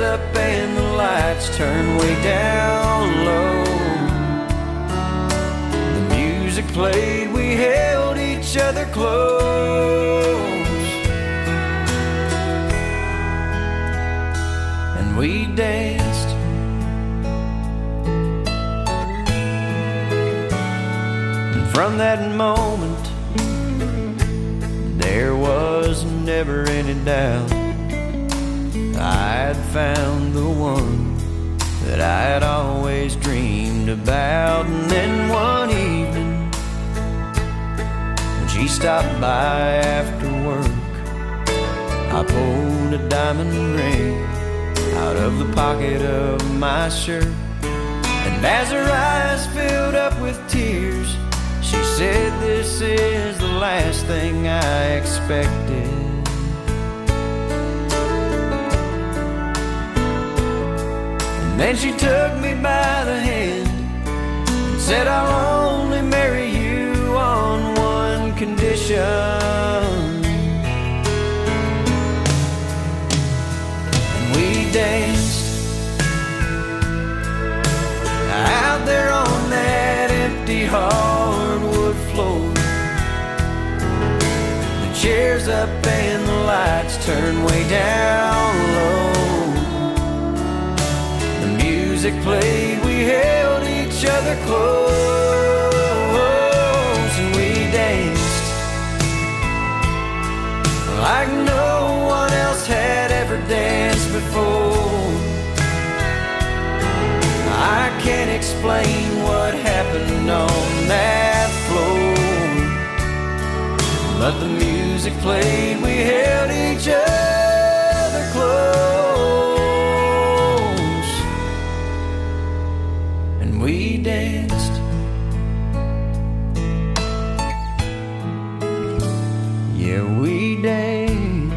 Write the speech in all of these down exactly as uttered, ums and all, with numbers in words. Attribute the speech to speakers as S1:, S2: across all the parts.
S1: chairs up and the lights turn way down low. The music played, we held each other close, and we danced. And from that moment, there was never any doubt I'd found the one that I'd always dreamed about. And then one evening, when she stopped by after work, I pulled a diamond ring out of the pocket of my shirt. And as her eyes filled up with tears, she said, "This is the last thing I expected." And then she took me by the hand and said, "I'll only marry you on one condition." And we danced out there on that empty hardwood floor. The chairs up and the lights turned way down low. The music played, we held each other close, and we danced like no one else had ever danced before. I can't explain what happened on that floor, but the music played, we held each other close, and we danced. Yeah, we danced.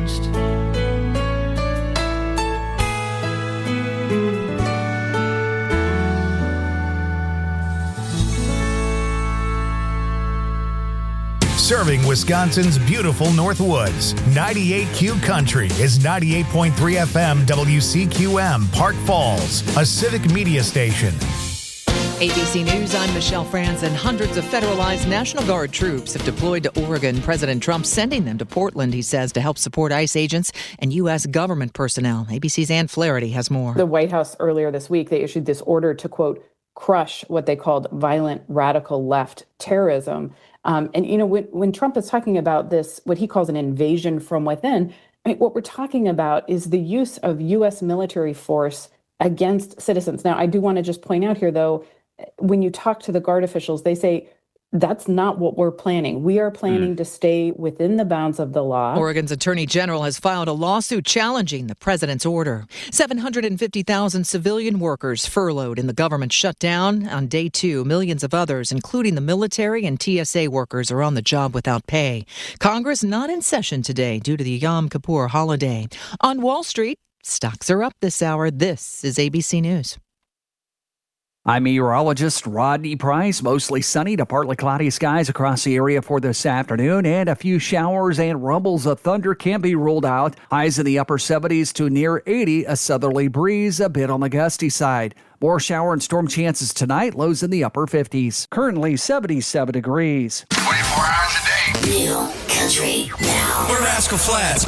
S2: Serving Wisconsin's beautiful North Woods, ninety-eight Q Country is ninety-eight point three F M W C Q M, Park Falls, a civic media station.
S3: A B C News, I'm Michelle Franzen. Hundreds of federalized National Guard troops have deployed to Oregon. President Trump sending them to Portland, he says, to help support ICE agents and U S government personnel. A B C's Ann Flaherty has more.
S4: The White House earlier this week, they issued this order to, quote, crush what they called violent radical left terrorism. Um, and, you know, when, when Trump is talking about this, what he calls an invasion from within, I mean, what we're talking about is the use of U S military force against citizens. Now, I do want to just point out here, though, when you talk to the Guard officials, they say, that's not what we're planning. We are planning mm. to stay within the bounds of the law.
S3: Oregon's Attorney General has filed a lawsuit challenging the president's order. seven hundred fifty thousand civilian workers furloughed in the government shutdown. On day two, millions of others, including the military and T S A workers, are on the job without pay. Congress not in session today due to the Yom Kippur holiday. On Wall Street, stocks are up this hour. This is A B C News.
S5: I'm meteorologist Rodney Price. Mostly sunny to partly cloudy skies across the area for this afternoon, and a few showers and rumbles of thunder can be ruled out. Highs in the upper seventies to near eighty, a southerly breeze a bit on the gusty side. More shower and storm chances tonight, lows in the upper fifties. Currently seventy-seven degrees.
S6: twenty-four hours a day. Real Country Now. We're Rascal Flatts.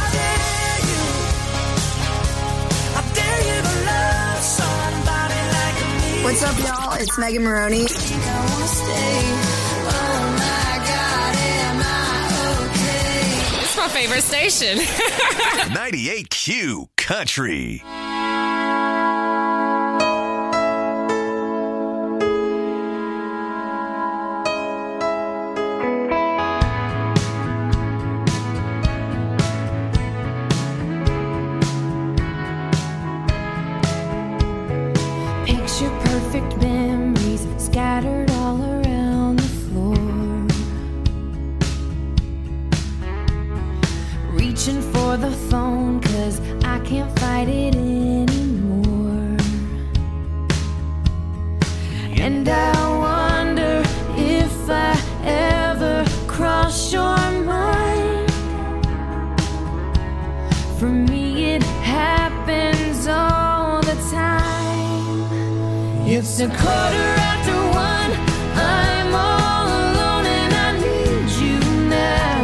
S7: What's up, y'all? It's Megan Maroney. This
S8: is my favorite station.
S6: ninety-eight Q Country.
S9: Picture perfect memories scattered all around the floor. Reaching for the phone 'cause I can't fight it anymore. And I wonder if I ever cross your mind. For me it happens all It's a quarter after one. I'm all alone and I need you now.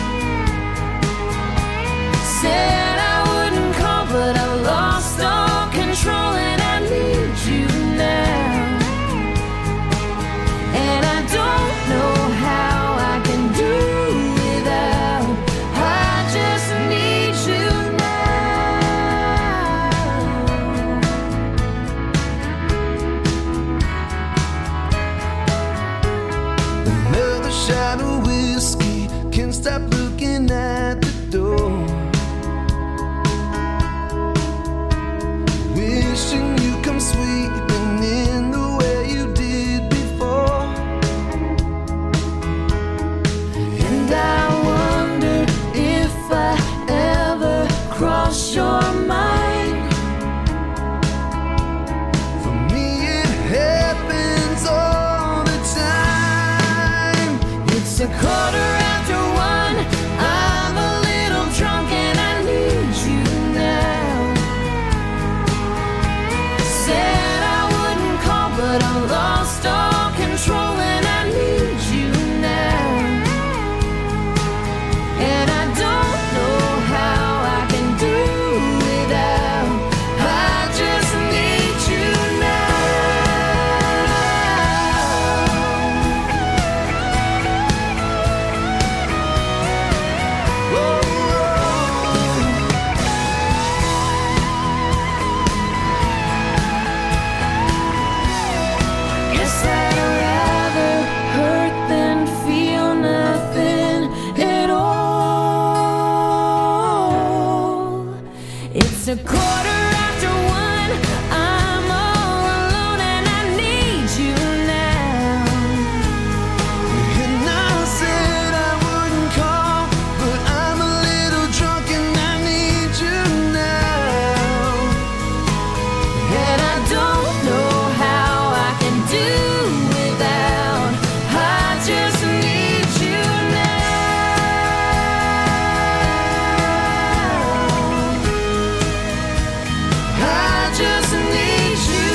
S9: Said I wouldn't call, but I've lost all control and I need you now. And I don't know how I can do without. I just need you
S1: Another shot of whiskey, can't stop looking at the door. Wishing you come sweeping in the way you did before.
S9: and I wonder if I ever cross your mind.
S1: For me it happens all the time.
S9: It's a quarter after one. I'm a little drunk and I need you now. Said I wouldn't call, but I lost all control and I need you now. And I don't know how I can do without. I just need you Guess I'd rather hurt than feel nothing at all. It's a quarter after one. I'm all alone and I need you now.
S1: And I said I wouldn't call, but I'm a little drunk and I need you now.
S9: And I don't know how I can do without. I just need you now. I just need you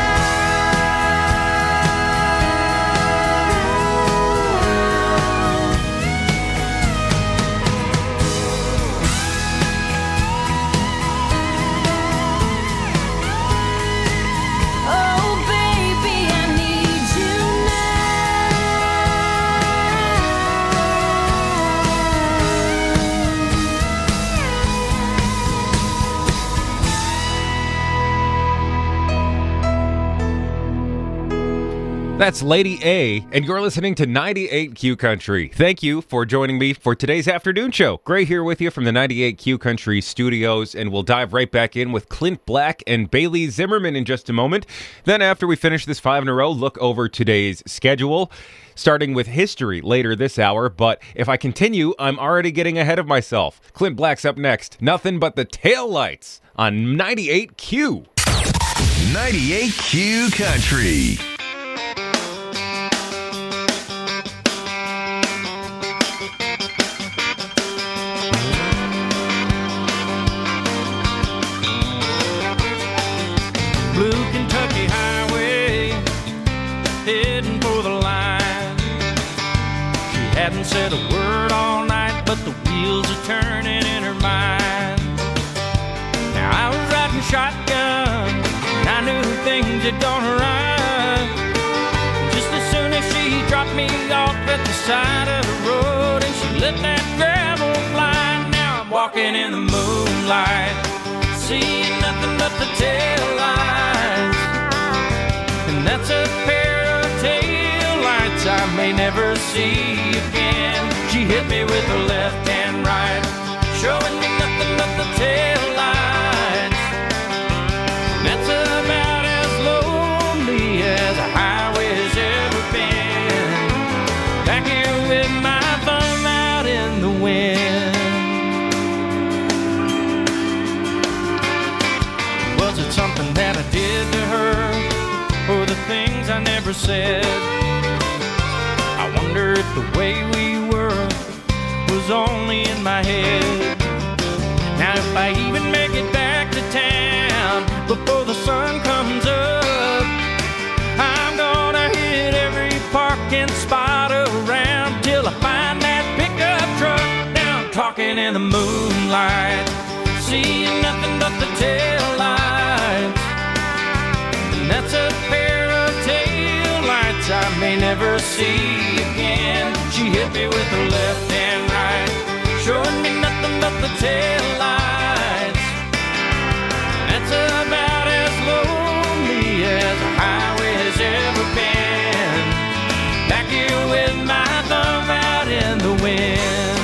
S9: now. Oh, baby, I need you
S10: That's Lady A, and you're listening to ninety-eight Q Country. Thank you for joining me for today's afternoon show. Gray here with you from the ninety-eight Q Country studios, and we'll dive right back in with Clint Black and Bailey Zimmerman in just a moment. Then after we finish this five in a row, look over today's schedule, starting with history later this hour. But if I continue, I'm already getting ahead of myself. Clint Black's up next. Nothing but the taillights on ninety-eight Q.
S6: ninety-eight Q Country.
S11: Blue Kentucky Highway, heading for the line. She hadn't said a word all night, but the wheels are turning in her mind. Now I was riding shotgun, and I knew things had gone right. Just as soon as she dropped me off at the side of the road, and she let that gravel fly. Now I'm walking in the moonlight, seeing nothing but the tail lights. And that's a pair of tail lights I may never see again. She hit me with her left and right, showing me nothing but the tail lights. And that's about as lonely as a highway's ever been. Back here with my thumb out in the wind. Was it something that I did to her, or the things I never said? I wonder if the way we were was only in my head. Now if I even make it back to town before the sun comes up, seeing nothing but the tail lights. And that's a pair of tail lights I may never see again. She hit me with her left and right, showing me nothing but the tail lights. That's about as lonely as a highway has ever been. Back here with my thumb out in the wind.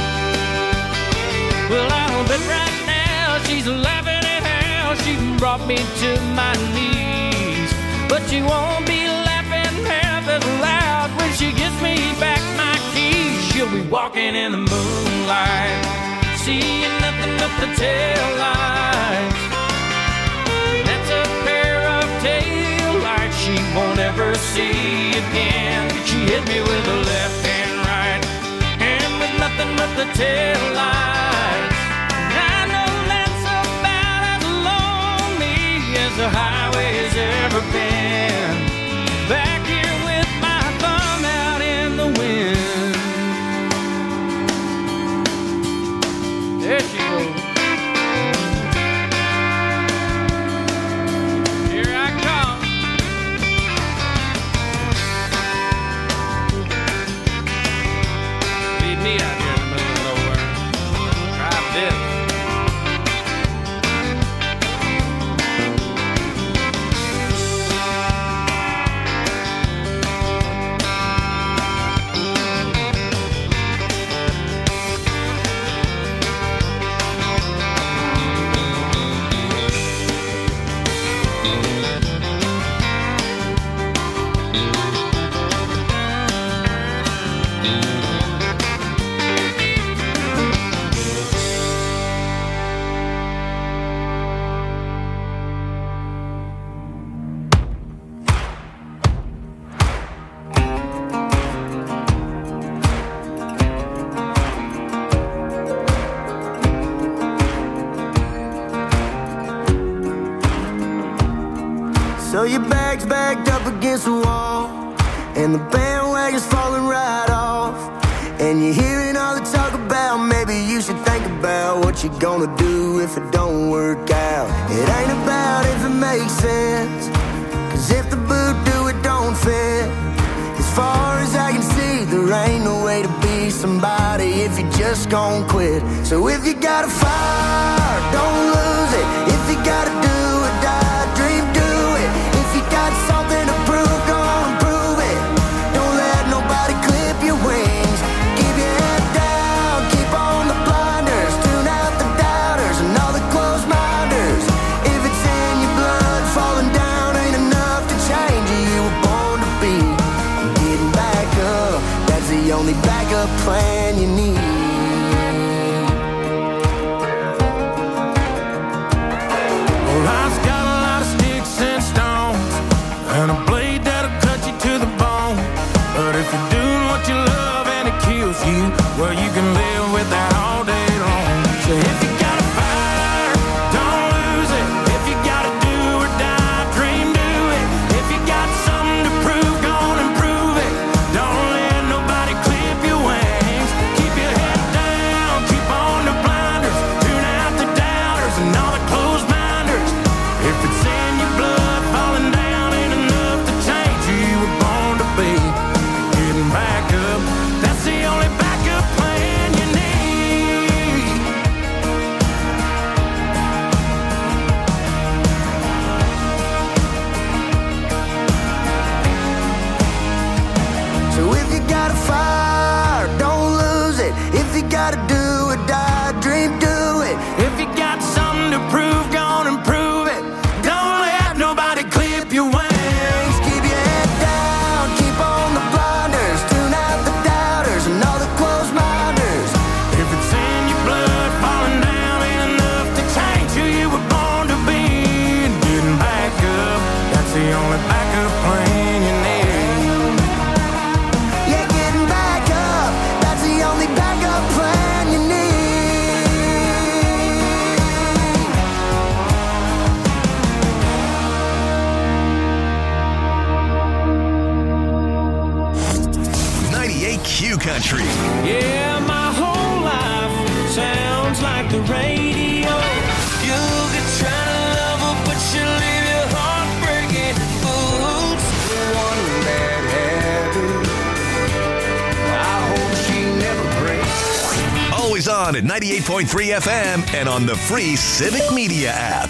S11: Well, I'll bet right now she's laughing at how she brought me to my knees. But she won't be laughing half as loud when she gives me back my keys. She'll be walking in the moonlight, seeing nothing but the tail lights. That's a pair of tail lights she won't ever see again. She hit me with her left and right, and with nothing but the tail lights. I know that's about as lonely as the highway has ever been. Back here with my thumb out in the wind. There she goes. Here I come. Leave me out here in the middle of nowhere. Drive this.
S12: So your bag's backed up against the wall, and the bandwagon's falling right off. And you're hearing all the talk about maybe you should think about what you're gonna do if it don't work out. It ain't about if it makes sense, cause if the boot do it don't fit. As far as I can see, there ain't no way to be somebody if you just gon' quit. So if you got a fire, don't lose it. If you gotta do or die, dream, do it. If you got something to prove, go on and prove it. Don't let nobody clip your wings. Keep your head down, keep on the blinders. Tune out the doubters and all the closed minders. If it's in your blood, falling down ain't enough to change you. You were born to be. Getting back up, that's the only backup plan you need.
S11: Life's got a lot of sticks and stones, and a blade that'll cut you to the bone. But if you're doing what you love and it kills you, well, you can live with that all day long. So if you got a fire, don't lose it. If you gotta do or die, dream, do it. If you got something to prove, go on and prove it. Don't let nobody clip your wings. Keep your head down, keep on the blinders. Tune out the doubters and all the closed minders. If it's in your blood, falling down ain't enough to change who you were born to be. Getting back up, that's the only backup plan you need.
S12: So if you got a fire, don't lose it. If you gotta do or die, dream, do it.
S11: If you got something to prove, go on and prove it. Don't let nobody clip your wings.
S12: Keep your head down, keep on the blinders. Tune out the doubters and all the closed minders.
S11: If it's in your blood, falling down ain't enough to change who you were born to be. And getting back up, that's the only backup plan you need.
S12: Yeah, getting back up, that's the only backup plan you need.
S2: ninety-eight Q Country.
S11: Yeah, my whole life sounds like the radio.
S13: on at ninety-eight point three F M and on the free Civic Media app.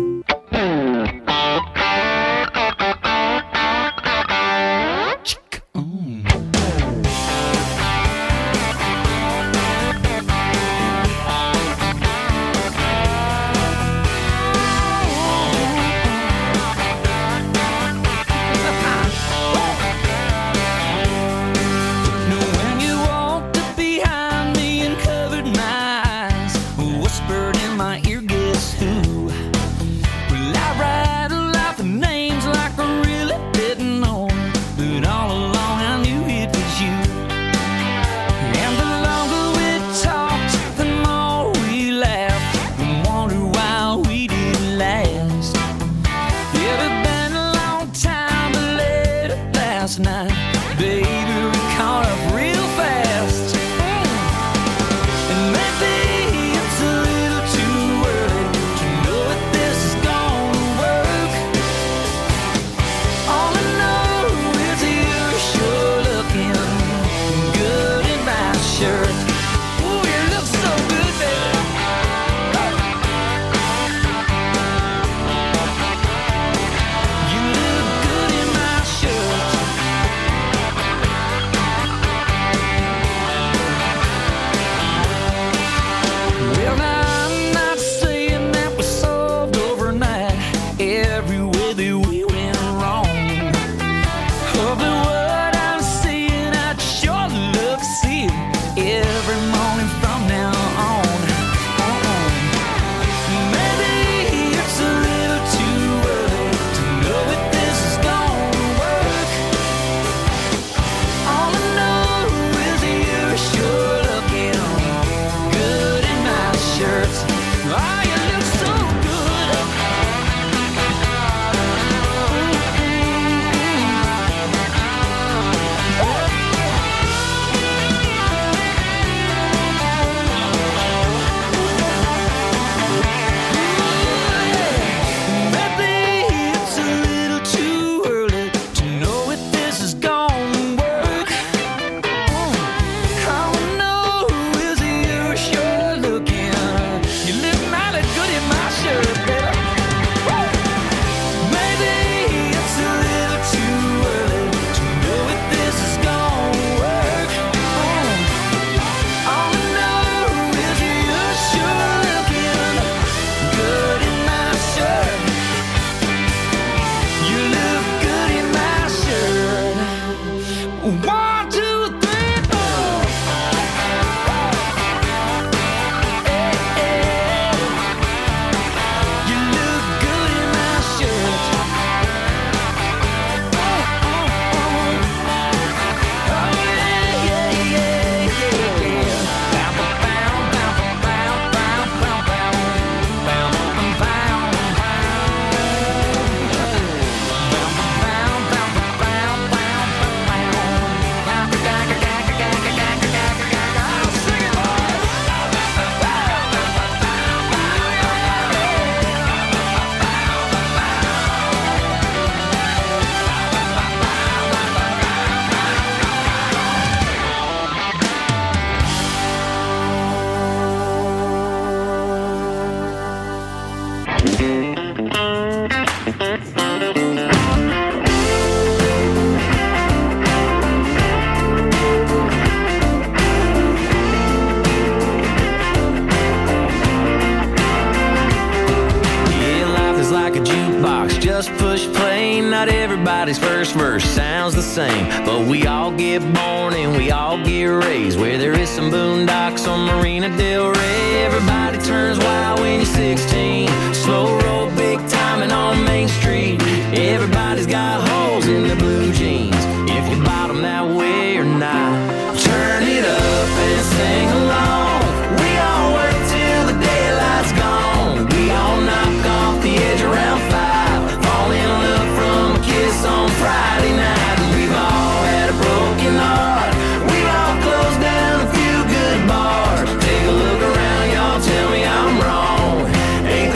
S14: Everybody's first verse sounds the same, but we all get born and we all get raised where there is some boondocks on Marina Del Rey. Everybody turns wild when you're sixteen, slow roll, big timing on Main Street. Everybody's got holes in their blue jeans, if you bottom that way or not. Turn it up and sing along. We all work till the daylight's gone. We all knock off the edge around five, fall in love from a kiss on Friday night. And we've all had a broken heart, we've all closed down a few good bars. Take a look around, y'all, tell me I'm wrong. Ain't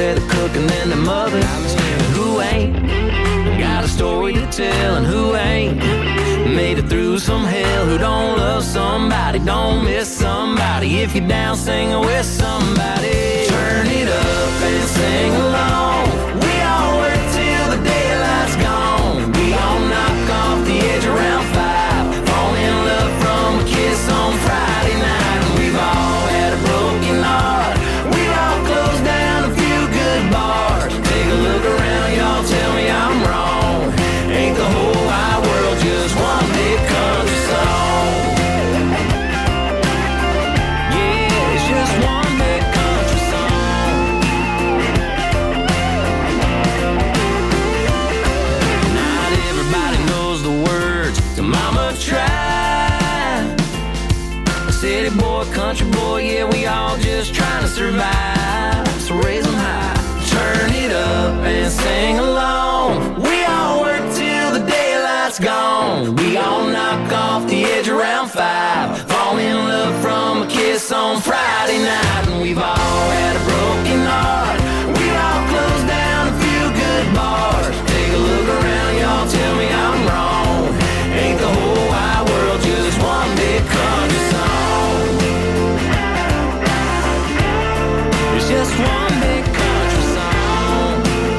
S14: better cooking than the mother. Who ain't got a story to tell, and who ain't made it through some hell? Who don't love somebody, don't miss somebody? If you're down singing with somebody, turn it up and sing along. We all work till the daylight's gone. We all knock off the edge around five, fall in love from a kiss on Friday night. And we've all had a broken heart, we've all closed down a few good bars. Take a look around, y'all, tell me I'm wrong. Ain't the whole wide world just one big country song? Yeah, it's just one big country song. Not everybody knows the words to Mama Tried. A city boy, country boy, yeah, we all just trying to survive. So raise them high, turn it up and sing along. We all work till the daylight's gone. We all knock off the edge around five, fall in love from a kiss on Friday night. And we've all had a broken heart, we've all closed down a few good bars. Take a look around, y'all, tell me I'm wrong. Ain't the whole wide world just one big country song? It's just one big country song.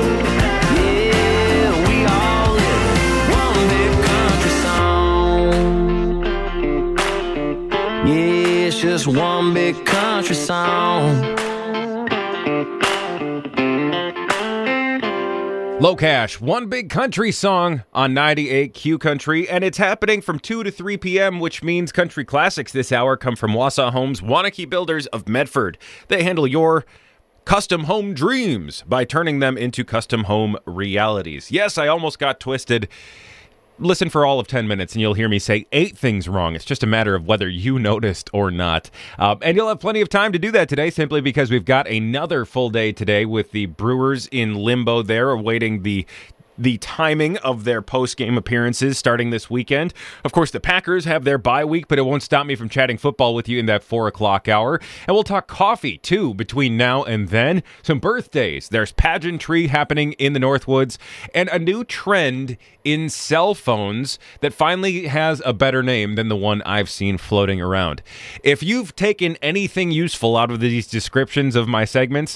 S14: Yeah, we all live one big country song. Yeah, it's just one big country song.
S10: Low Cash, One Big Country Song on ninety-eight Q Country, and it's happening from two to three p.m., which means country classics this hour come from Wausau Homes, Waunakee Builders of Medford. They handle your custom home dreams by turning them into custom home realities. Yes, I almost got twisted. Listen for all of ten minutes and you'll hear me say eight things wrong. It's just a matter of whether you noticed or not. Um, and you'll have plenty of time to do that today simply because we've got another full day today with the Brewers in limbo there awaiting the the timing of their post-game appearances starting this weekend. Of course, the Packers have their bye week, but it won't stop me from chatting football with you in that four o'clock hour. And we'll talk coffee, too, between now and then. Some birthdays. There's pageantry happening in the Northwoods, and a new trend in cell phones that finally has a better name than the one I've seen floating around. If you've taken anything useful out of these descriptions of my segments,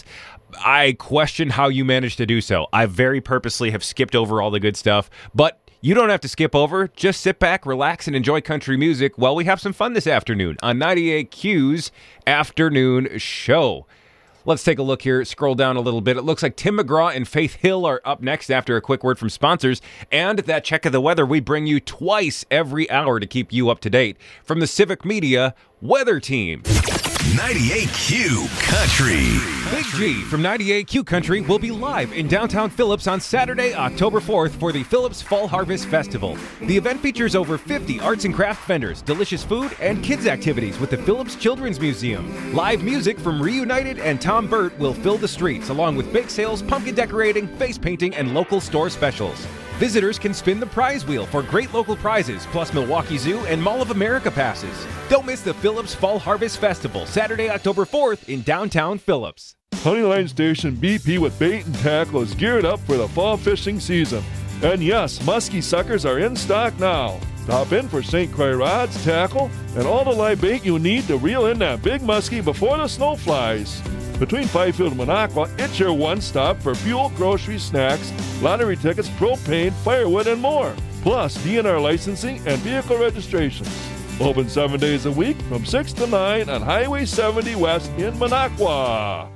S10: I question how you managed to do so. I very purposely have skipped over all the good stuff, but you don't have to skip over. Just sit back, relax, and enjoy country music while we have some fun this afternoon on ninety-eight Q's Afternoon Show. Let's take a look here, scroll down a little bit. It looks like Tim McGraw and Faith Hill are up next after a quick word from sponsors and that check of the weather we bring you twice every hour to keep you up to date from the Civic Media Weather Team.
S13: ninety-eight Q Country.
S10: Big G from ninety-eight Q Country will be live in downtown Phillips on Saturday, October fourth for the Phillips Fall Harvest Festival. The event features over fifty arts and craft vendors, delicious food, and kids activities with the Phillips Children's Museum. Live music from Reunited and Tom Burt will fill the streets, along with bake sales, pumpkin decorating, face painting, and local store specials. Visitors can spin the prize wheel for great local prizes, plus Milwaukee Zoo and Mall of America passes. Don't miss the Phillips Fall Harvest Festival, Saturday, October fourth in downtown Phillips.
S15: Honeyline Station B P with bait and tackle is geared up for the fall fishing season. And yes, muskie suckers are in stock now. Stop in for Saint Croix rods, tackle, and all the live bait you need to reel in that big muskie before the snow flies. Between Fifield and Minocqua, it's your one-stop for fuel, groceries, snacks, lottery tickets, propane, firewood, and more. Plus, D N R licensing and vehicle registrations. Open seven days a week from six to nine on Highway seventy West in Minocqua.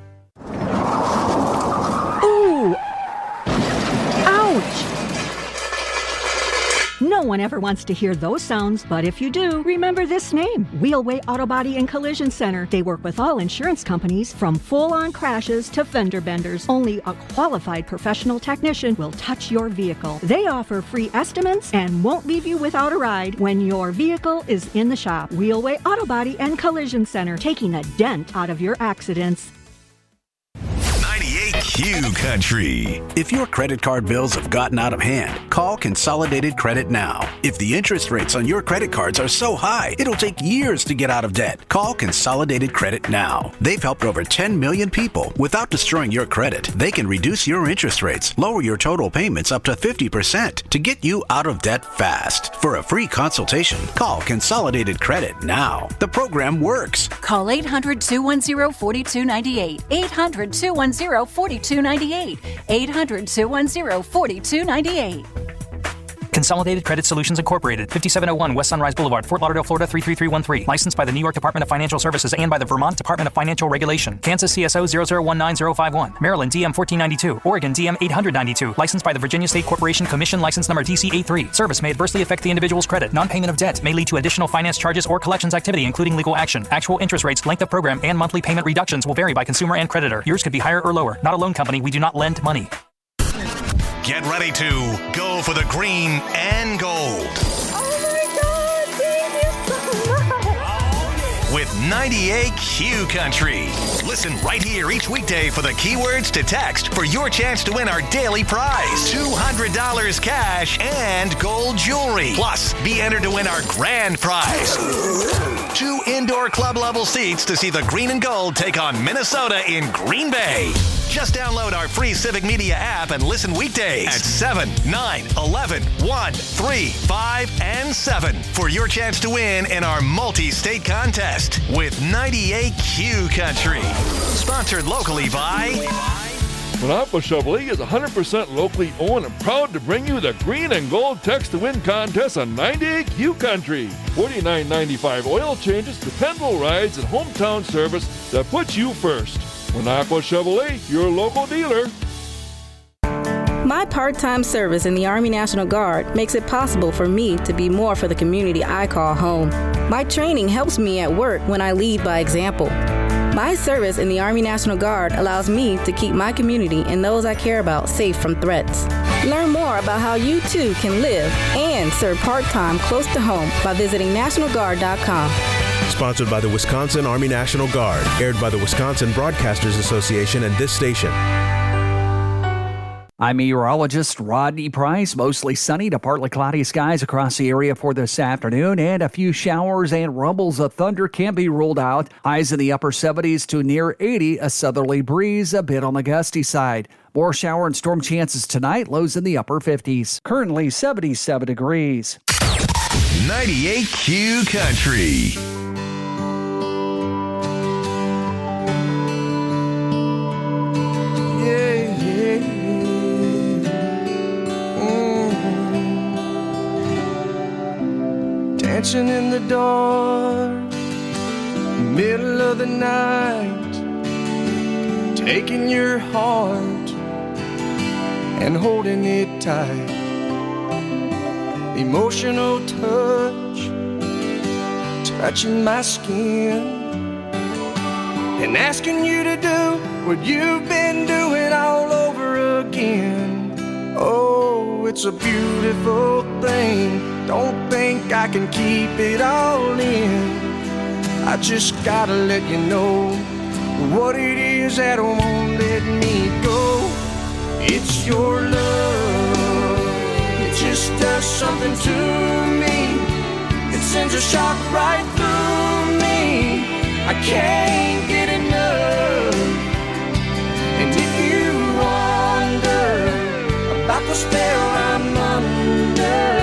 S16: Ooh! Ouch! No one ever wants to hear those sounds, but if you do, remember this name, Wheelway Auto Body and Collision Center. They work with all insurance companies, from full-on crashes to fender benders. Only a qualified professional technician will touch your vehicle. They offer free estimates and won't leave you without a ride when your vehicle is in the shop. Wheelway Auto Body and Collision Center, taking a dent out of your accidents.
S13: ninety-eight Q Q Country.
S17: If your credit card bills have gotten out of hand, call Consolidated Credit now. If the interest rates on your credit cards are so high, it'll take years to get out of debt. Call Consolidated Credit now. They've helped over ten million people. Without destroying your credit, they can reduce your interest rates, lower your total payments up to fifty percent to get you out of debt fast. For a free consultation, call Consolidated Credit now. The program works.
S18: Call eight hundred, two one zero, four two nine eight. eight hundred, two one zero, four two nine eight. eight hundred, two one zero, four two nine eight.
S19: Consolidated Credit Solutions Incorporated, fifty-seven oh one West Sunrise Boulevard, Fort Lauderdale, Florida three three three one three. Licensed by the New York Department of Financial Services and by the Vermont Department of Financial Regulation. Kansas C S O zero zero one nine zero five one. Maryland D M fourteen ninety-two. Oregon D M eight ninety-two. Licensed by the Virginia State Corporation Commission, license number D C eighty-three. Service may adversely affect the individual's credit. Non-payment of debt may lead to additional finance charges or collections activity, including legal action. Actual interest rates, length of program, and monthly payment reductions will vary by consumer and creditor. Yours could be higher or lower. Not a loan company. We do not lend money.
S13: Get ready to go for the green and gold.
S9: Oh my God, thank you so much.
S13: With ninety-eight Q Country. Listen right here each weekday for the keywords to text for your chance to win our daily prize. two hundred dollars cash and gold jewelry. Plus, be entered to win our grand prize. Two indoor club level seats to see the green and gold take on Minnesota in Green Bay. Just download our free Civic Media app and listen weekdays at seven, nine, eleven, one, three, five, and seven for your chance to win in our multi-state contest with ninety-eight Q Country. Sponsored locally by...
S15: Minneapolis Chevrolet is one hundred percent locally owned and proud to bring you the Green and Gold Text to Win contest on ninety-eight Q Country. forty-nine ninety-five oil changes, dependable rides, and hometown service that puts you first. Minneapolis Chevrolet, your local dealer.
S20: My part-time service in the Army National Guard makes it possible for me to be more for the community I call home. My training helps me at work when I lead by example. My service in the Army National Guard allows me to keep my community and those I care about safe from threats. Learn more about how you too can live and serve part-time close to home by visiting national guard dot com.
S21: Sponsored by the Wisconsin Army National Guard. Aired by the Wisconsin Broadcasters Association and this station.
S5: I'm meteorologist Rodney Price. Mostly sunny to partly cloudy skies across the area for this afternoon, and a few showers and rumbles of thunder can be ruled out. Highs in the upper seventies to near eighty, a southerly breeze a bit on the gusty side. More shower and storm chances tonight, lows in the upper fifties. Currently seventy-seven degrees.
S13: ninety-eight Q Country.
S1: Dancing in the dark, middle of the night, taking your heart and holding it tight. Emotional touch, touching my skin, and asking you to do what you've been doing all over again. Oh, it's a beautiful thing. Don't think I can keep it all in. I just gotta let you know what it is that won't let me go. It's your love. It just does something to me. It sends a shock right through me. I can't get enough. And if you wonder about the spell I'm under,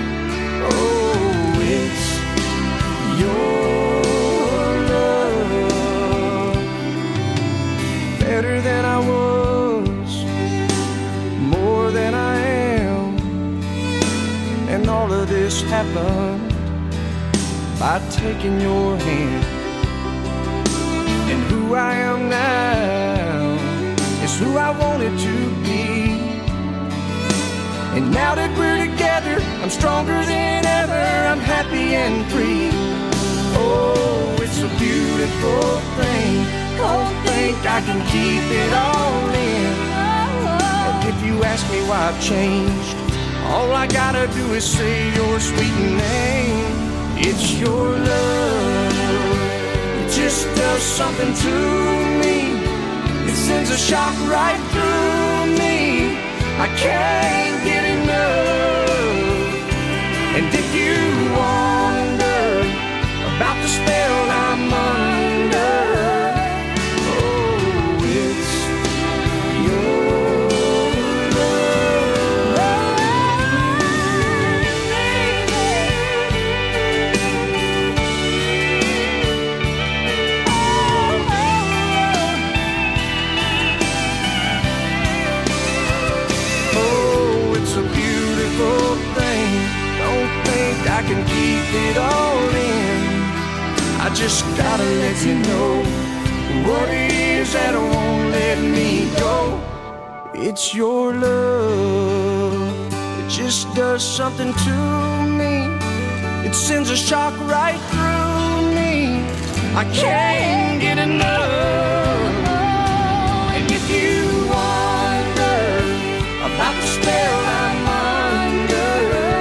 S1: better than I was, more than I am, and all of this happened by taking your hand. And who I am now is who I wanted to be. And now that we're together, I'm stronger than ever, I'm happy and free. Oh, it's a beautiful thing. Don't think I can keep it all in. And if you ask me why I've changed, all I gotta do is say your sweet name. It's your love. It just does something to me. It
S12: sends a shock right through me. I can't get enough. And if you wonder about the spell I'm under, oh, it's your I can keep it all in. I just gotta let you know what it is that won't let me go. It's your love. It just does something to me. It sends a shock right through me. I can't get enough. And if you wonder about the spell I'm under,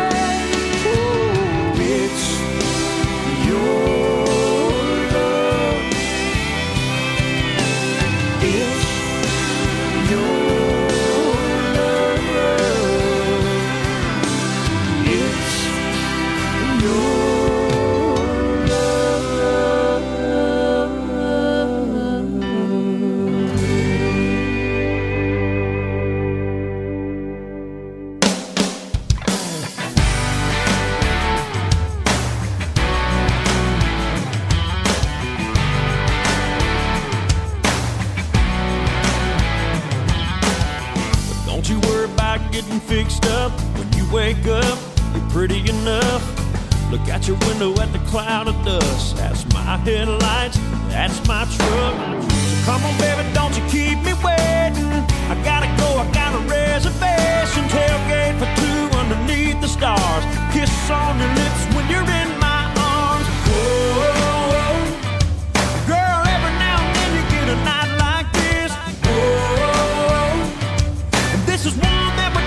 S11: fixed up when you wake up, you're pretty enough. Look out your window at the cloud of dust. That's my headlights, that's my truck. So come on baby, don't you keep me waiting. I gotta go, I got a reservation. Tailgate for two underneath the stars. Kiss on your lips when you're in my arms. Whoa, girl, every now and then you get a night like this. Whoa, and this is one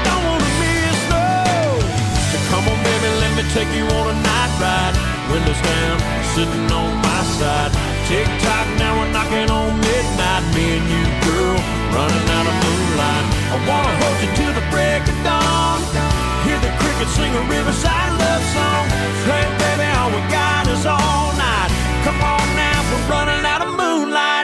S11: take you on a night ride, windows down, sitting on my side. Tick tock, now we're knocking on midnight. Me and you, girl, running out of moonlight. I wanna hold you till the break of dawn. Hear the crickets sing a riverside love song. Hey baby, all we got is all night. Come on now, we're running out of moonlight.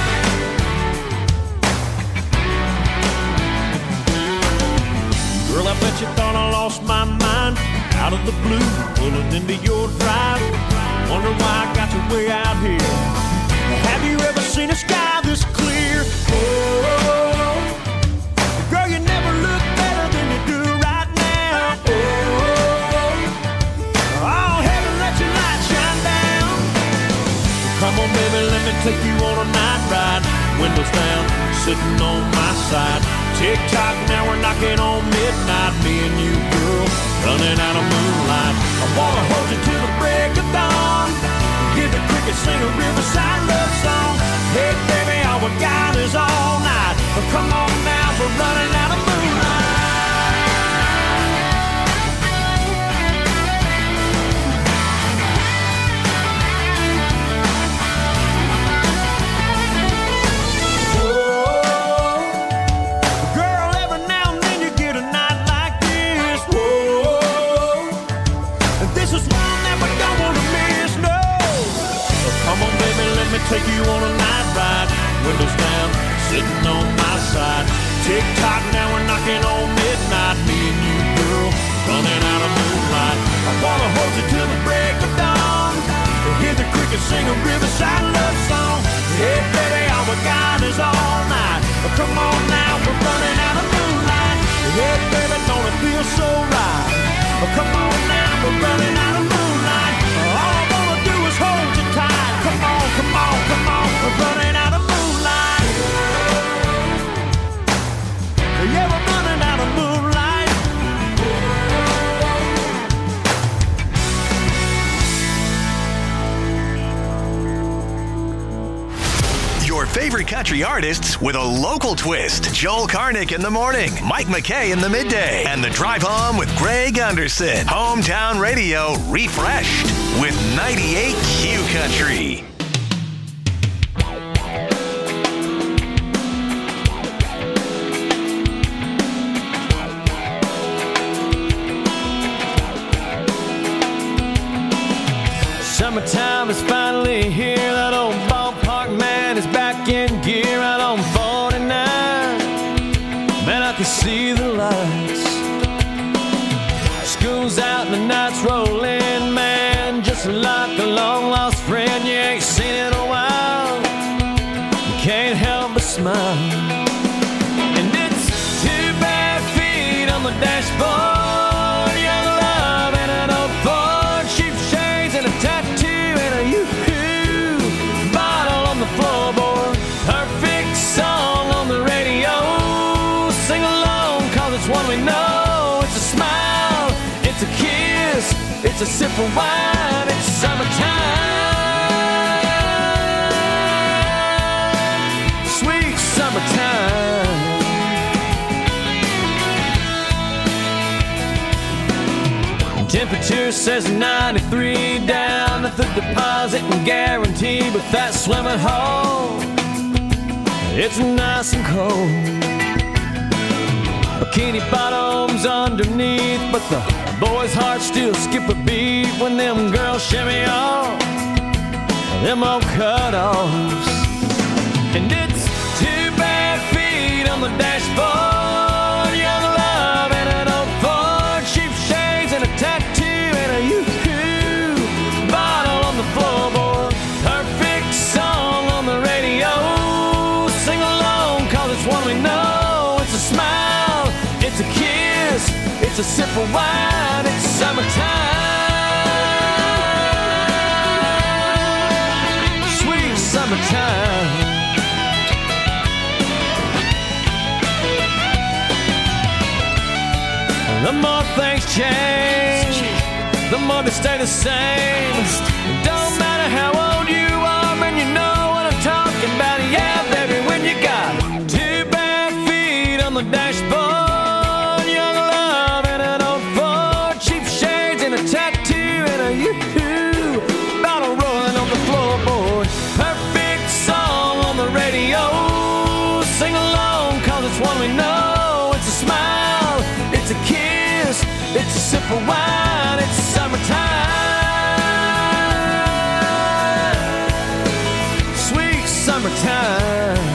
S11: Girl, I bet you thought I lost my mind. Out of the blue, pulling into your drive. Wonder why I got you way out here. Have you ever seen a sky this clear? Oh, girl, you never look better than you do right now. Oh, oh, heaven, let your light shine down. Come on, baby, let me take you on a night ride. Windows down, sitting on my side. Tick tock, now we're knocking on midnight. Me and you, girl, running out of moonlight. I wanna hold you till the break of dawn. Hear the crickets sing a riverside love song. Hey baby, all we got is all night. But come on now, we're running out of moonlight. Take you on a night ride, windows down, sitting on my side. Tick tock, now we're knocking on midnight. Me and you, girl, running out of moonlight. I wanna hold you till the break of dawn. Hear the crickets sing a riverside love song. Hey baby, all we got is all night. But come on now, we're running out of moonlight. Hey baby, don't it feel so right? But come on now, we're running out of moonlight. All I wanna do is hold you tight. Come on, come on, come on, we're running out of moonlight. Yeah, we're running out of moonlight.
S13: Your favorite country artists with a local twist. Joel Karnick in the morning, Mike McKay in the midday, and the drive home with Greg Anderson. Hometown Radio refreshed with ninety-eight Q Country.
S11: Summertime is finally here. That old ballpark man is back in gear out on forty-nine. Man, I can see the lights. School's out and the nights roll in, man. Just like a long lost friend you ain't seen in a while. You can't help but smile. And it's two bare feet on the dashboard, young love and an old Ford, cheap shades and a tattoo and a yoo-hoo bottle on the floorboard. Perfect song on the radio. Sing along, cause it's one we know. It's a smile, it's a kiss, it's a sip of wine. It's summertime, sweet summertime. Temperature says ninety-three down at the deposit and guarantee, but that swimming hole, it's nice and cold. Bikini bottoms underneath, but the boys' hearts still skip a beat when them girls shimmy off them old cut-offs. And it's two bare feet on the dashboard, young love and an old Ford, cheap shades and a tattoo and a yoo-hoo bottle on the floorboard. Perfect song on the radio. Sing along, cause it's one we know. It's a smile, it's a kiss, it's a sip of wine. It's summertime, sweet summertime. The more things change, the more they stay the same. Don't matter how old you are, man, you know what I'm talking about. Yeah, baby, when you got two bare feet on the dashboard, young love and an old Ford, cheap shades and a tattoo and a yoo-hoo bottle rolling on the floorboard. Perfect song on the radio. Sing along, cause it's one we know. It's a smile, it's a kiss, it's a sip of wine. It's summertime, sweet summertime.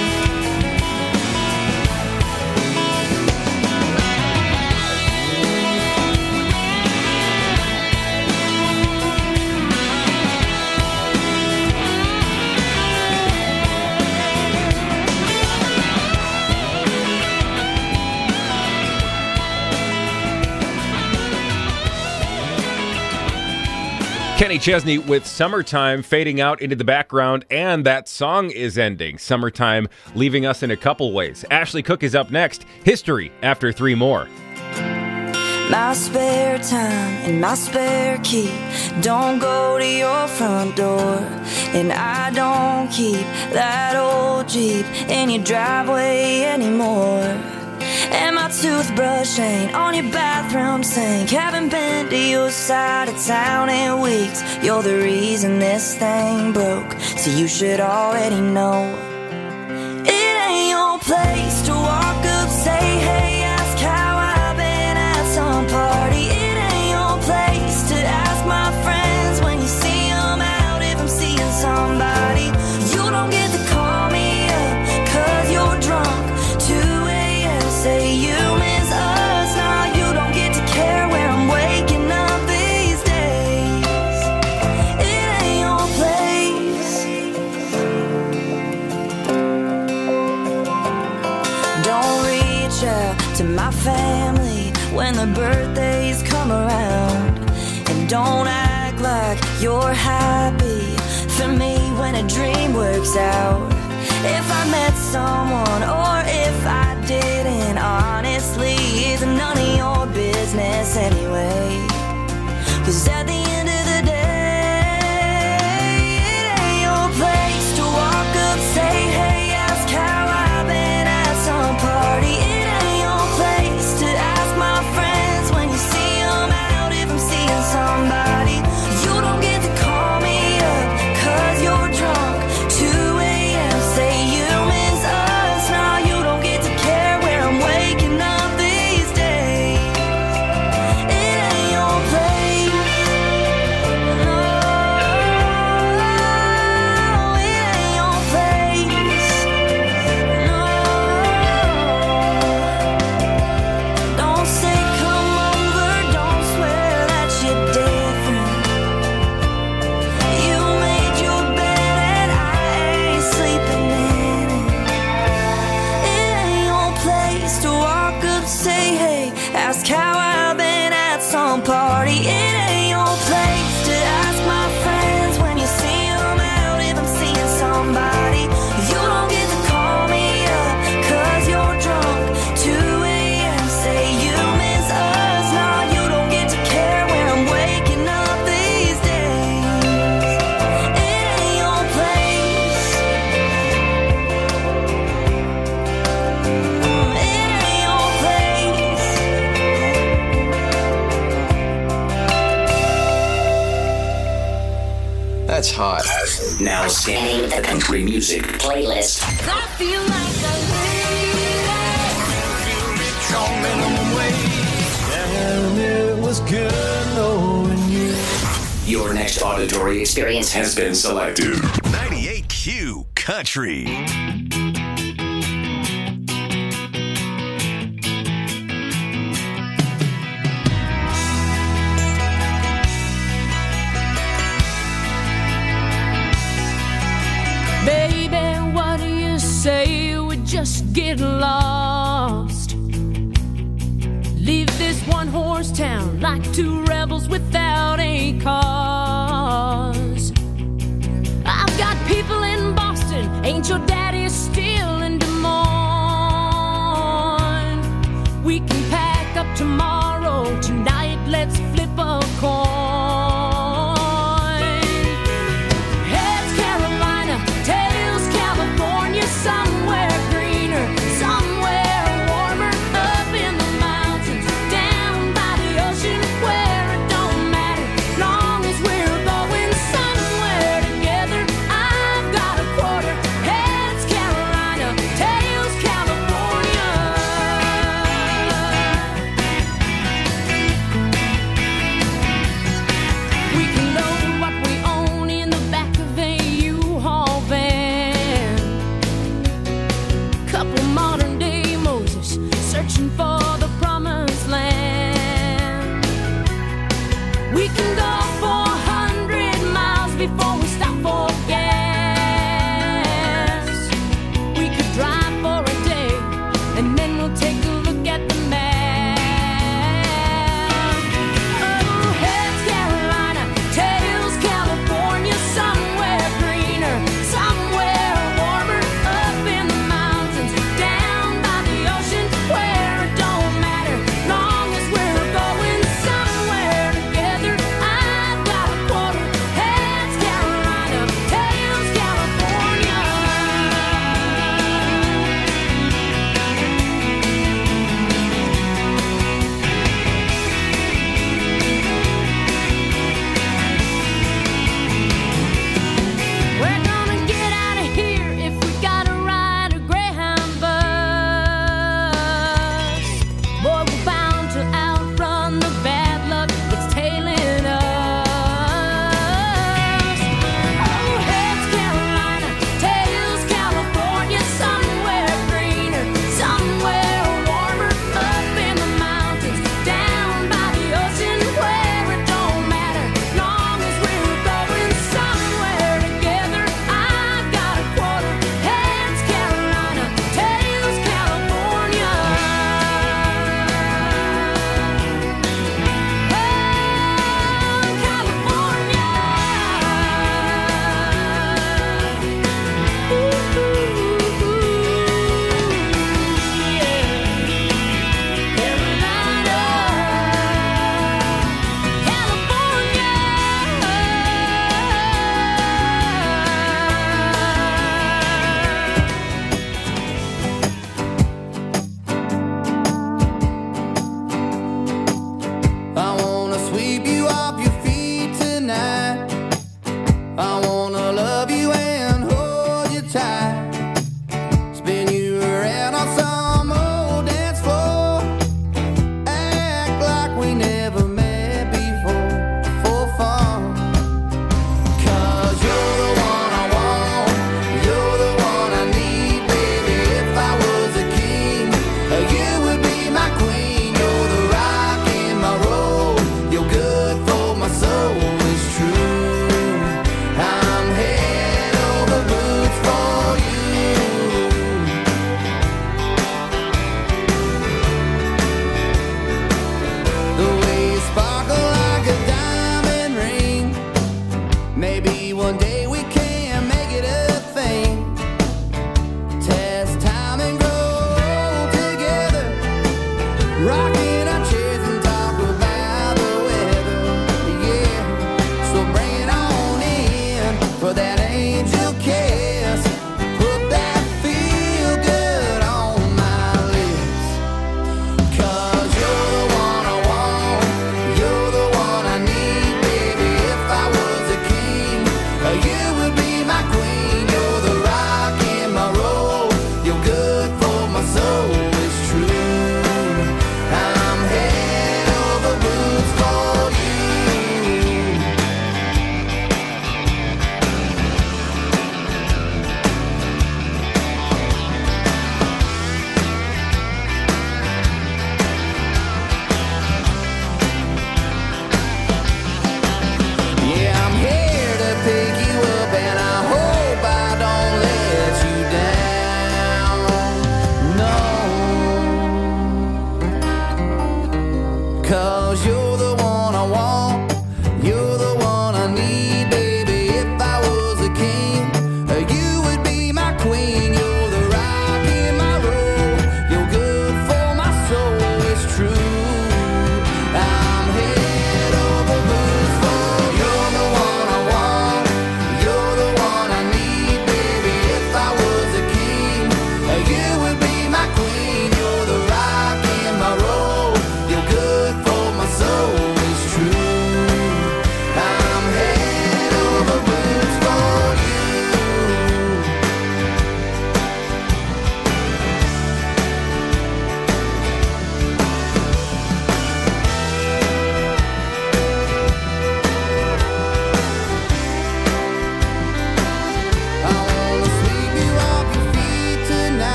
S10: Kenny Chesney with Summertime fading out into the background, and that song is ending. Summertime leaving us in a couple ways. Ashley Cook is up next. History after three more.
S4: My spare time and my spare key don't go to your front door, and I don't keep that old Jeep in your driveway anymore. And my toothbrush ain't on your bathroom sink. Haven't been to your side of town in weeks. You're the reason this thing broke, so you should already know. It ain't your place to walk up, say hey, ask how I've been at some party. It ain't your place to ask my friends when you see them out if I'm seeing somebody. You don't get to call me up cause you're drunk. Say you miss us, now you don't get to care where I'm waking up these days. It ain't your place. Don't reach out to my family when the birthdays come around, and don't act like you're happy for me when a dream works out. If I met someone or if I didn't, honestly, it's none of your business anyway. Cause at the end of the day, it ain't your place to walk up, say hey, ask how I've been at some party. It ain't your place to ask my friends when you see them out if I'm seeing somebody. You don't get to call me up cause you're drunk. two a.m. say you miss us, now you don't get to care where I'm waking up these days. It ain't your place.
S6: That's hot.
S17: Now scanning the country music playlist.
S9: I feel like a
S1: Damn, it was good knowing you.
S17: Your next auditory experience has been selected.
S13: ninety-eight Q Country.
S9: Baby, what do you say we just get lost? Leave this one-horse town like two rebels without a cause. I've got people in Boston, ain't your daddy still in Des Moines? We can pack up tomorrow, tonight let's flip a coin. Heads Carolina, tails California, somewhere greener, somewhere warmer, up in the mountains, down by the ocean, where it don't matter, long as we're going somewhere together. I've got a quarter, heads Carolina, tails California. We can load what we own in the back of a U-Haul van. Couple modern day Moses searching for the promised land. We can go four hundred miles before we stop for gas. We could drive for a day and then we'll take a look at the map. Oh, heads Carolina, tails California, somewhere greener, somewhere warmer, up in the mountains, down by the ocean, where it don't matter, long as we're going somewhere together. I've got a quarter, heads Carolina,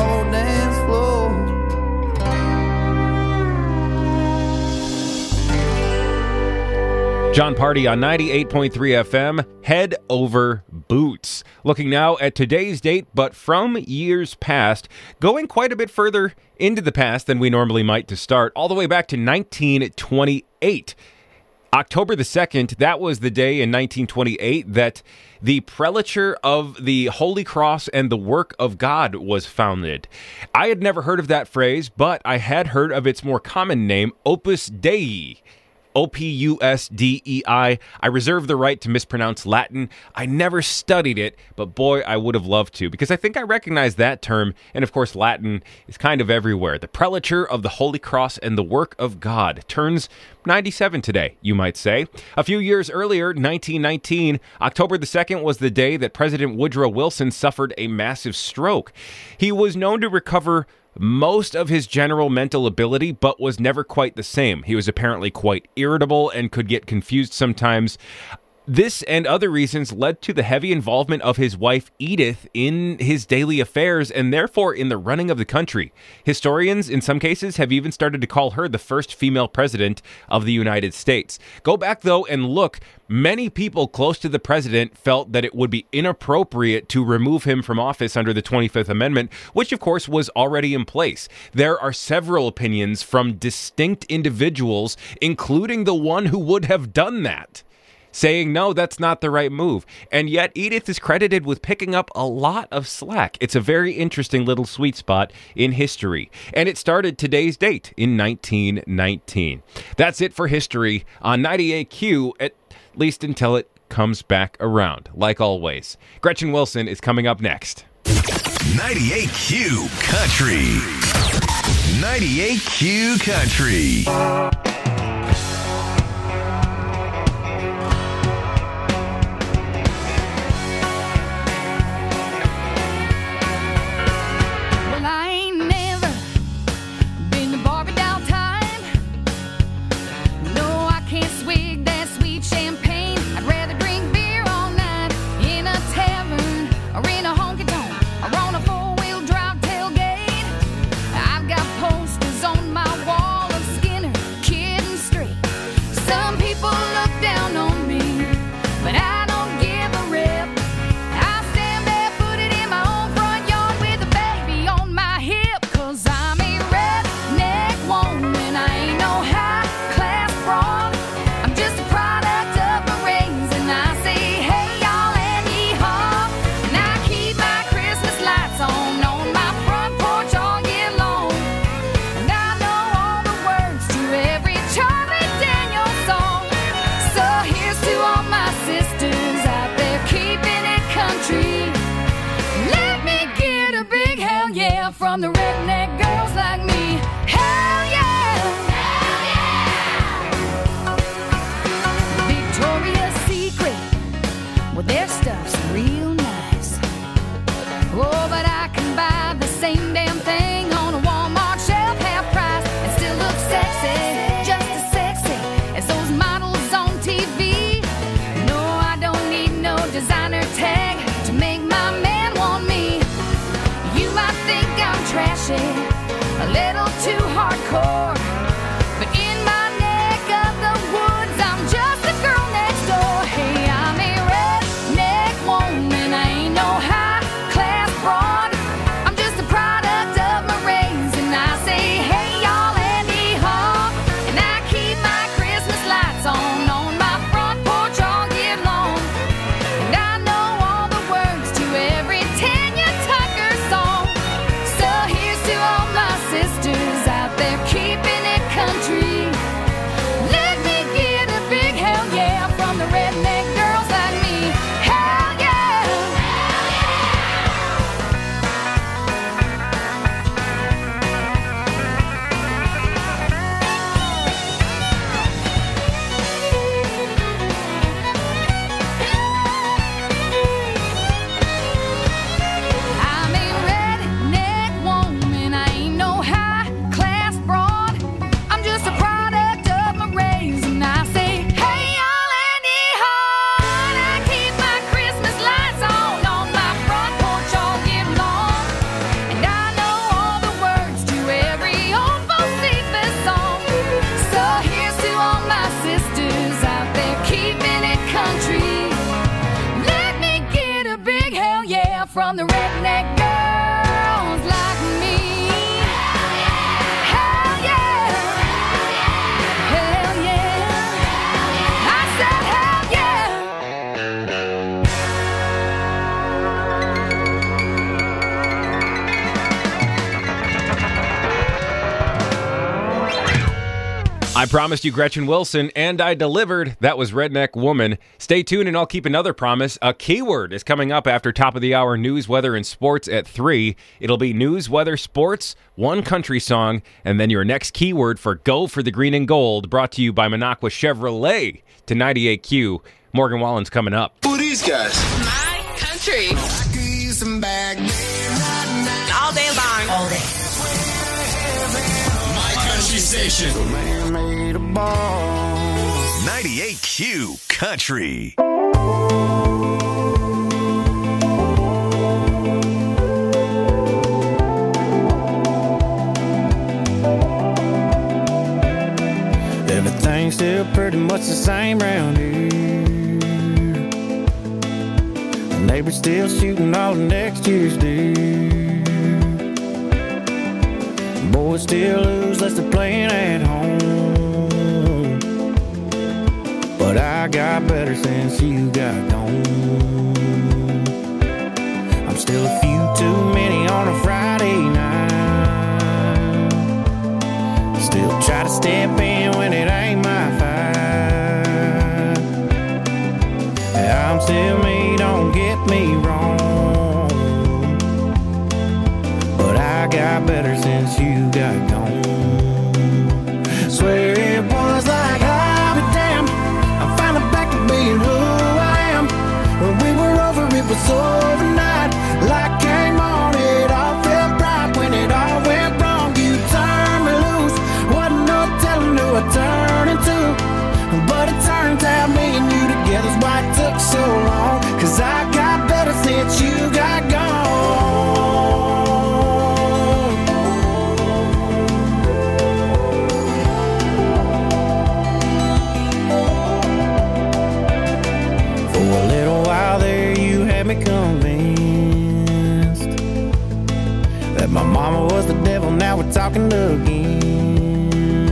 S3: whole dance floor.
S10: John Party on ninety-eight point three F M, Head Over Boots. Looking now at today's date, but from years past, going quite a bit further into the past than we normally might to start, all the way back to nineteen twenty-eight. October the second, that was the day in nineteen twenty-eight that the Prelature of the Holy Cross and the Work of God was founded. I had never heard of that phrase, but I had heard of its more common name, Opus Dei. O P U S D E I. I reserve the right to mispronounce Latin. I never studied it, but boy, I would have loved to, because I think I recognize that term, and of course Latin is kind of everywhere. The Prelature of the Holy Cross and the Work of God turns ninety-seven today, you might say. A few years earlier, nineteen nineteen, October the second was the day that President Woodrow Wilson suffered a massive stroke. He was known to recover most of his general mental ability, but was never quite the same. He was apparently quite irritable and could get confused sometimes. This and other reasons led to the heavy involvement of his wife Edith in his daily affairs and therefore in the running of the country. Historians, in some cases, have even started to call her the first female president of the United States. Go back, though, and look. Many people close to the president felt that it would be inappropriate to remove him from office under the twenty-fifth Amendment, which, of course, was already in place. There are several opinions from distinct individuals, including the one who would have done that, saying, no, that's not the right move. And yet Edith is credited with picking up a lot of slack. It's a very interesting little sweet spot in history. And it started today's date in nineteen nineteen. That's it for history on ninety-eight Q, at least until it comes back around. Like always, Gretchen Wilson is coming up next.
S13: ninety-eight Q Country. ninety-eight Q Country.
S9: From the redneck girls like me, hell yeah, hell yeah. Victoria's Secret, well, their stuff's real nice. Oh, but I can buy the same damn thing on a Walmart shelf, half price, and still look sexy, just as sexy as those models on T V. No, I don't need no designer tag to make my man want me. You might think I'm trashy, a little too hardcore, but in my neck of the woods, I'm just the girl next door. Hey, I'm a redneck woman, I ain't no high-class broad. I'm just a product of my race, and I say, hey, y'all, and hee-haw. And I keep my Christmas lights on on my front porch all year long. And I know all the words to every Tanya Tucker song. So here's to all my sisters out there, keep
S10: I promised you Gretchen Wilson, and I delivered. That was Redneck Woman. Stay tuned, and I'll keep another promise. A keyword is coming up after top of the hour news, weather, and sports at three. It'll be news, weather, sports, one country song, and then your next keyword for Go for the Green and Gold, brought to you by Minocqua Chevrolet to ninety-eight Q. Morgan Wallen's coming up.
S6: Who are these guys?
S8: My country. All day long. All day.
S6: Country Station.
S13: ninety-eight Q Country.
S11: Everything's still pretty much the same round here. The neighbor's still shooting all the next year's deer. Boys still lose unless they're playing at home. But I got better since you got gone. I'm still a few too many on a Friday night. Still try to step in when it ain't my fight. I'm still me, don't get me wrong. But I got better since you got gone. Swear it was like I'll be damned, I'm finally back to being who I am. When we were over, it was overnight. Light came on, it all felt right. When it all went wrong, you turned me loose. Wasn't no telling who I turned into. But it turns out me and you together's why it took so long. Cause I got better since you got gone. Convinced that my mama was the devil, now we're talking again.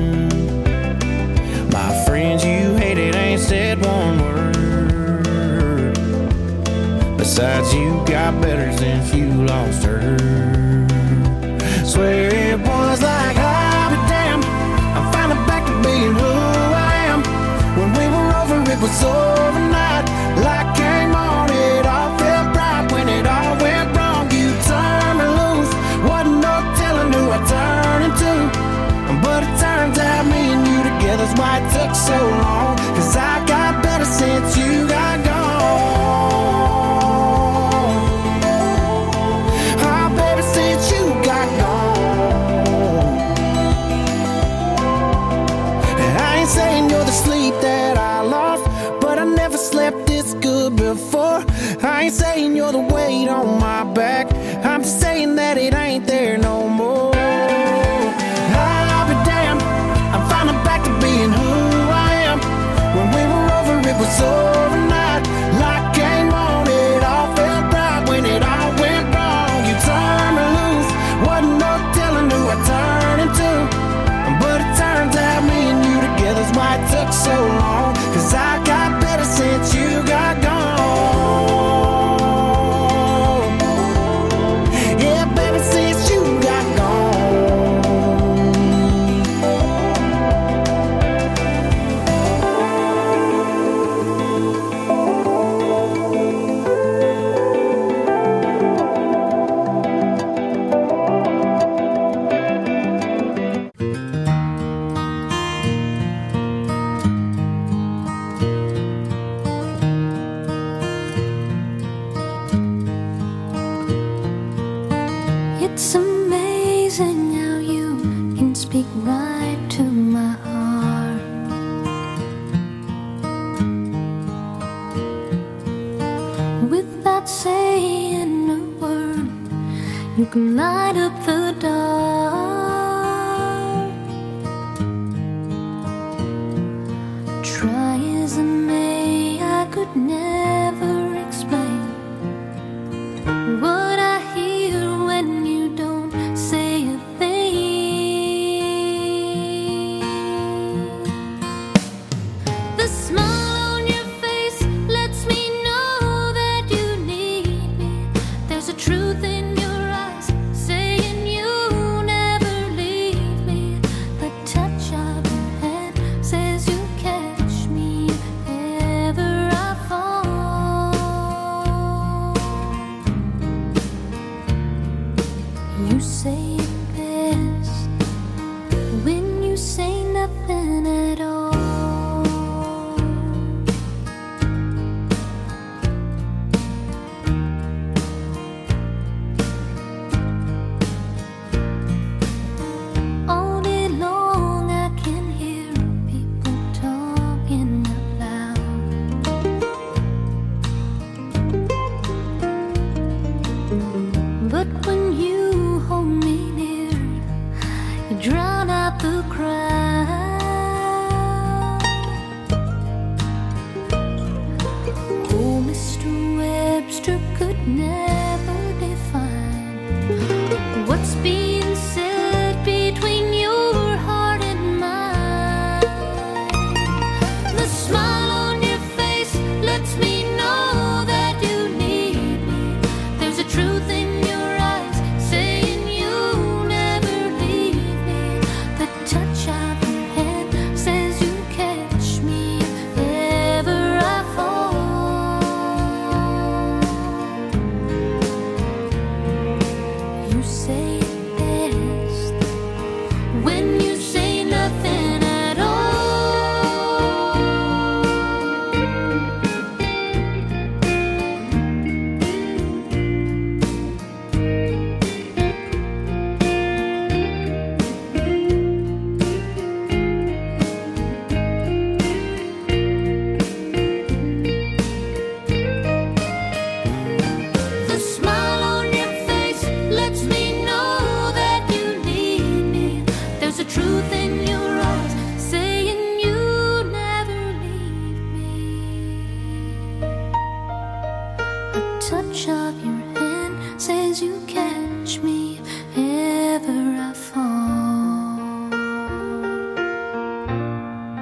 S11: My friends you hated ain't said one word. Besides, you got better since you lost her. Swear it was like I'll be damned, I'm finally back to being who I am. When we were over, it was overnight. Light came on, it all felt right. When it all went wrong, you turned me loose. Wasn't no telling who I turned into. But it turns out me and you together's why it took so long. Cause I got better since you got gone. Oh baby, since you got gone. And I ain't saying you're the sleep that I lost, but I never slept this good before. I ain't saying you're the weight on my back, I'm just saying that it ain't there no more. I'll be damned, I'm finally back to being who I am. When we were over, it was overnight. Light came on, it all felt right. When it all went wrong, you turned me loose. Wasn't no telling who I turned into. But it turns out me and you together's why it took so long. Cause I got better since you got gone. Yeah, baby, since you got gone.
S9: It's amazing how you can speak right to my heart. Without saying a word, you can light up the